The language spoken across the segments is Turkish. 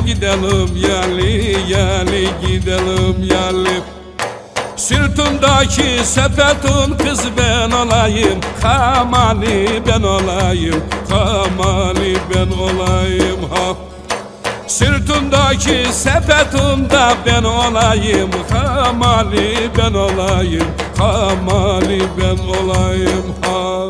gidelim yali yali gidelim yali. Sırtımdaki sepetin kız ben olayım, Kamali ben olayım, Kamali ben olayım ha. Sırtımdaki sepetimde ben olayım, Kamali ben olayım, Kamali ben olayım ha.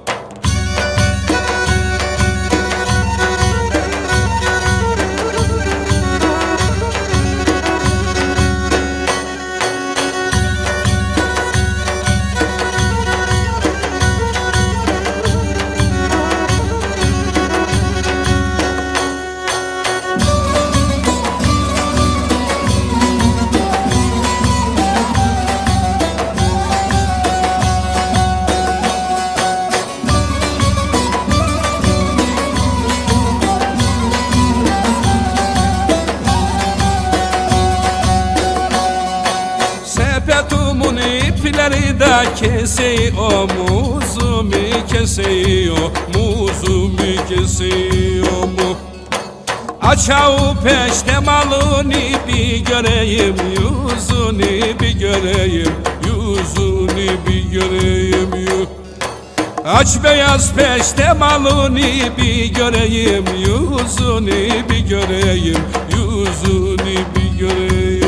Sepetimin ipleri de kesiyor, muzumu kesiyor, muzumu kesiyor mu? Açağı peştemalını bir göreyim, yüzünü bir göreyim, yüzünü bir göreyim. Aç beyaz peştemalını bir göreyim, yüzünü bir göreyim, yüzünü bir göreyim.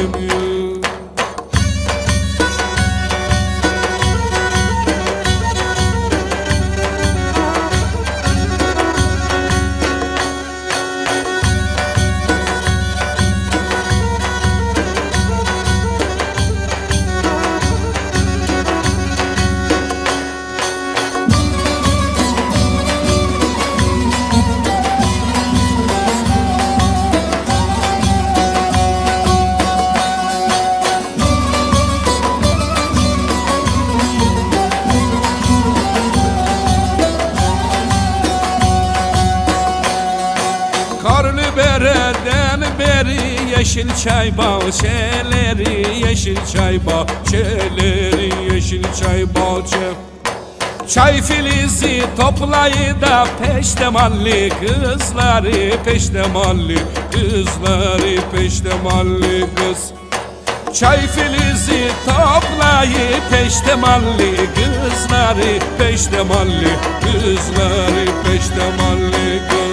Karlı bereden beri yeşil çay bahçeleri, yeşil çay bahçeleri, yeşil çay bahçe. Çay filizi toplayı da peştemalli kızları, peştemalli kızları, peştemalli kız. Çay filizi toplayı peştemalli kızları, peştemalli kızları, peştemalli kız.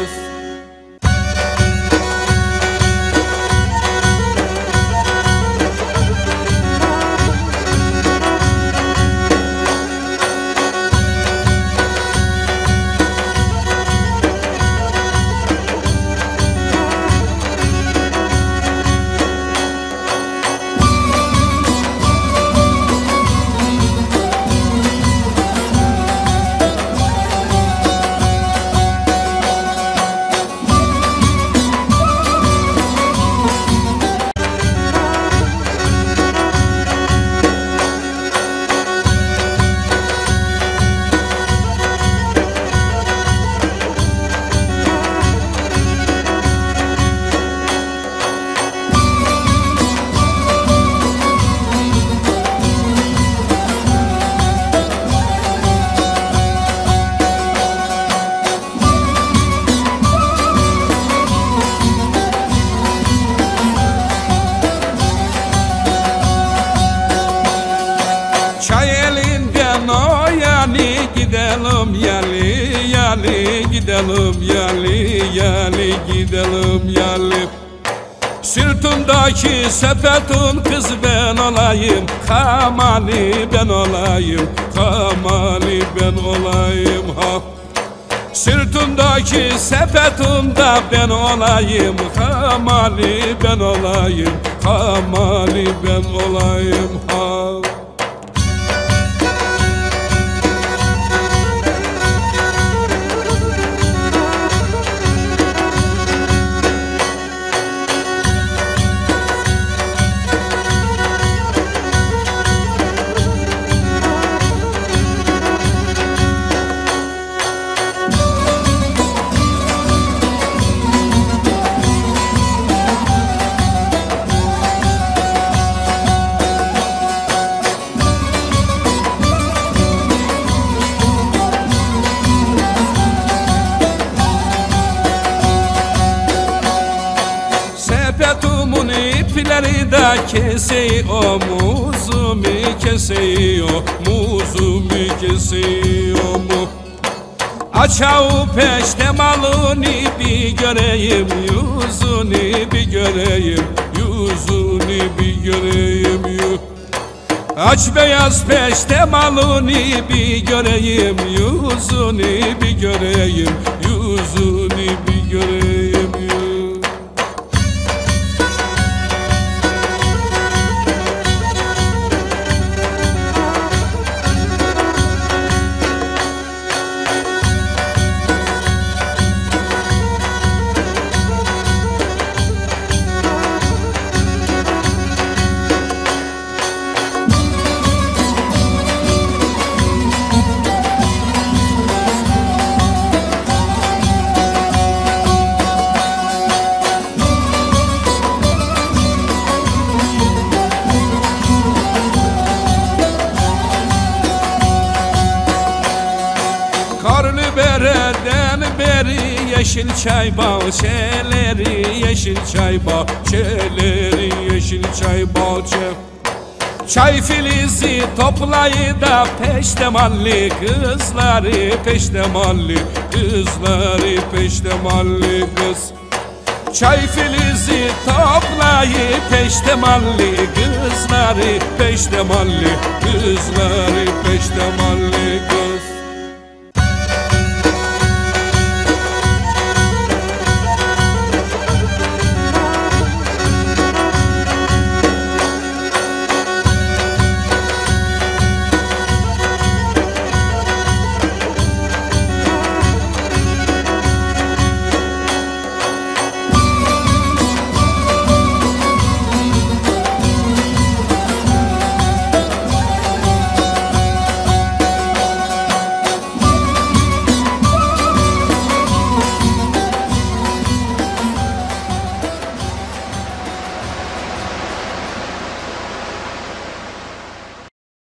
Gidelim yali yali gidelim yali yali gidelim yali. Sırtımdaki sepetin kız ben olayım, Kamali ben olayım, Kamali ben olayım ha. Sırtımdaki sepetimde ben olayım, Kamali ben olayım, Kamali ben olayım ha. Sohbetumun ipleri de kesiyor, muzumu kesiyor, muzumu kesiyor mu? Açağı peştemalını bir göreyim, yüzünü bir göreyim, yüzünü bir göreyim. Aç beyaz peştemalını bir göreyim, yüzünü bir göreyim, yüzünü bir göreyim. Karlı bereden beri yeşil çay bahçeleri, yeşil çay bahçeleri, yeşil çay bahçe. Çay filizi toplayı da peştemalli kızları, peştemalli kızları, peştemalli kız. Çay filizi toplayı peştemalli kızları, peştemalli kızları, peştemalli kız.